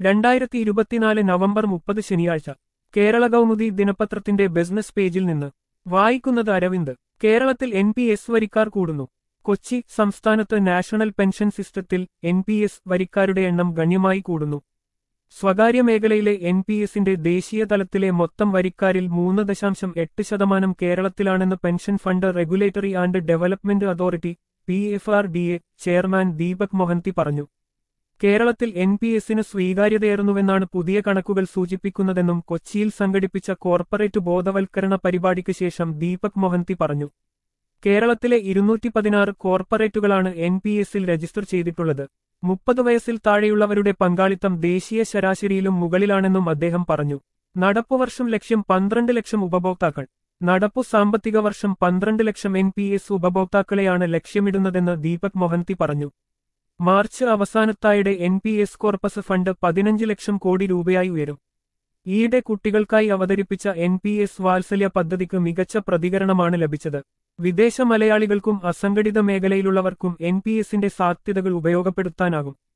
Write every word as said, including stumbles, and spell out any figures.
രണ്ടായിരത്തി ഇരുപത്തിനാല് നവംബർ മുപ്പത് ശനിയാഴ്ച കേരള കൗമുദി ദിനപത്രത്തിന്റെ ബിസിനസ് പേജിൽ നിന്ന് വായിക്കുന്നത് അരവിന്ദ്. കേരളത്തിൽ എൻ പി എസ് വരിക്കാർ കൂടുന്നു. കൊച്ചി. സംസ്ഥാനത്ത് നാഷണൽ പെൻഷൻ സിസ്റ്റത്തിൽ എൻ പി എസ് വരിക്കാരുടെ എണ്ണം ഗണ്യമായി കൂടുന്നു. സ്വകാര്യ മേഖലയിലെ എൻ പി എസിന്റെ ദേശീയ തലത്തിലെ മൊത്തം വരിക്കാരിൽ മൂന്ന് ദശാംശം എട്ട് ശതമാനം കേരളത്തിലാണെന്ന് pension fund regulatory and development authority P F R D A chairman Deepak Mohanty പറഞ്ഞു. കേരളത്തിൽ എൻ പി എസിന് സ്വീകാര്യതയേറുന്നുവെന്നാണ് പുതിയ കണക്കുകൾ സൂചിപ്പിക്കുന്നതെന്നും കൊച്ചിയിൽ സംഘടിപ്പിച്ച കോർപ്പറേറ്റ് ബോധവൽക്കരണ പരിപാടിക്ക് ശേഷം ദീപക് മൊഹന്തി പറഞ്ഞു. കേരളത്തിലെ ഇരുന്നൂറ്റി പതിനാറ് കോർപ്പറേറ്റുകളാണ് എൻ പി എസിൽ രജിസ്റ്റർ ചെയ്തിട്ടുള്ളത്. മുപ്പത് വയസ്സിൽ താഴെയുള്ളവരുടെ പങ്കാളിത്തം ദേശീയ ശരാശരിയിലും മുകളിലാണെന്നും അദ്ദേഹം പറഞ്ഞു. നടപ്പുവർഷം ലക്ഷ്യം പന്ത്രണ്ട് ലക്ഷം ഉപഭോക്താക്കൾ. നടപ്പു സാമ്പത്തിക വർഷം പന്ത്രണ്ട് ലക്ഷം എൻ പി എസ് ഉപഭോക്താക്കളെയാണ് ലക്ഷ്യമിടുന്നതെന്ന് ദീപക് മൊഹന്തി പറഞ്ഞു. മാർച്ച് അവസാനത്തായുടെ N P S corpus fund പതിനഞ്ച് ലക്ഷം കോടി രൂപയായി ഉയരും. ഈയിടെ കുട്ടികൾക്കായി അവതരിപ്പിച്ച എൻ പി എസ് വാത്സല്യ പദ്ധതിക്ക് മികച്ച പ്രതികരണമാണ് ലഭിച്ചത്. വിദേശ മലയാളികൾക്കും അസംഘടിത മേഖലയിലുള്ളവർക്കും എൻ പി എസിന്റെ സാധ്യതകൾ ഉപയോഗപ്പെടുത്താനാകും.